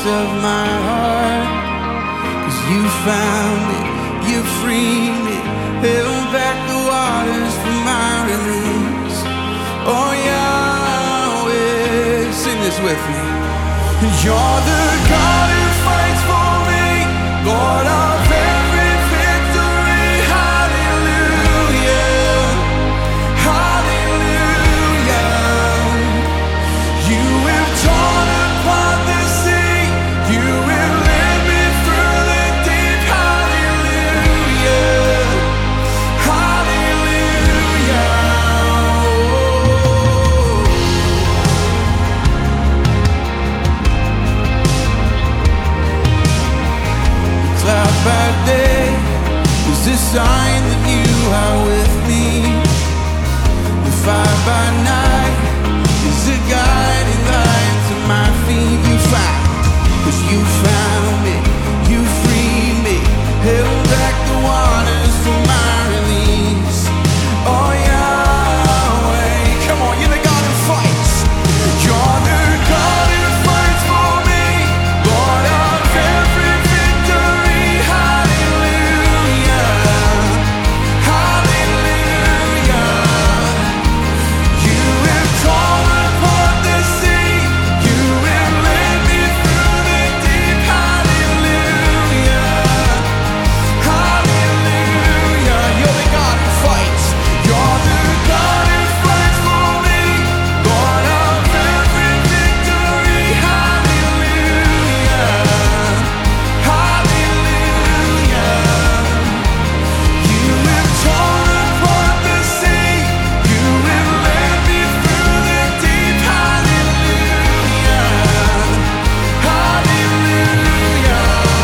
of my heart. 'Cause you found me, you freed me, held back the waters for my release. Oh Yahweh, sing this with me. You're the God who fights for me, Lord of every victory. Hallelujah, hallelujah. You have torn apart the sea, you have led me through the deep. Hallelujah, hallelujah. Cloud by day is a sign that you are with me. The fire by night is a guiding light to my feet. You found, 'cause you found me, you freed me, held back the waters for my release. Oh Yahweh, come on, you're the God who fights. You're the God who fights for me, Lord of every victory. Hallelujah, hallelujah. You have torn apart the sea, you have led me through the deep. Hallelujah, hallelujah. You're the God who fights. You're the God who fights for me, Lord of every victory. Hallelujah, hallelujah. You have torn apart the sea, you have led me through the deep. Hallelujah, hallelujah.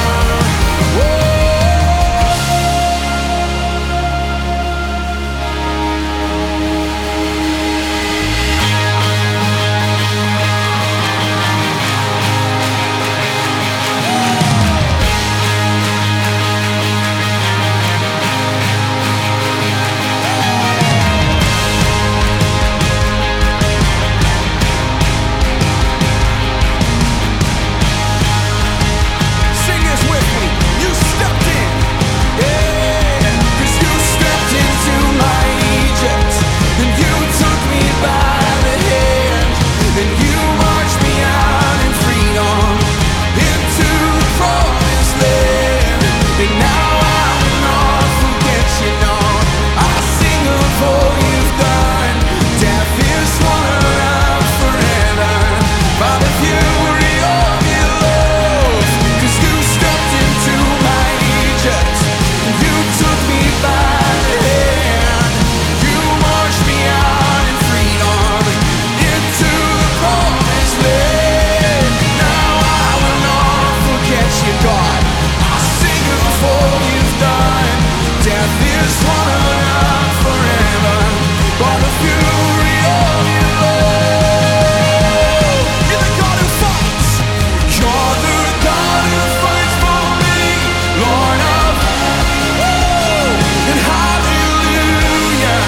Sing this with me. You stepped in, yeah. 'Cause you stepped into my Egypt, and you took me by the hand, and you marched me out in freedom into the promised land. And now I will not forget you, no. I sing of all you've done. Death is swallowed up forever by the fury of your love. 'Cause you stepped into my Egypt, and you took me by the hand. You marched me out in freedom into the promised land. Now I will not forget you, God. I sing of all you've done. Death is swallowed up forever by the fury of your love. You're the God who fights. You're the God who fights for me, Lord of and hallelujah,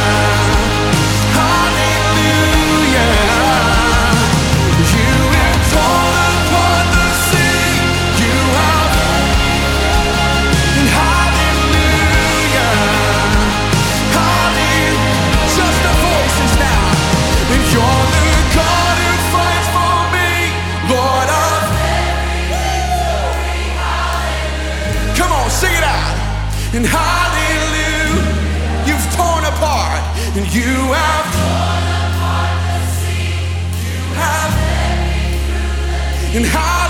hallelujah. You have torn apart the sea, you have and hallelujah, hallelujah. Just the voices now. And you're the God who fights for me, Lord of. Come on, sing it out. And hallelujah, you've torn apart, and you have torn apart the sea. You have, and hallelujah.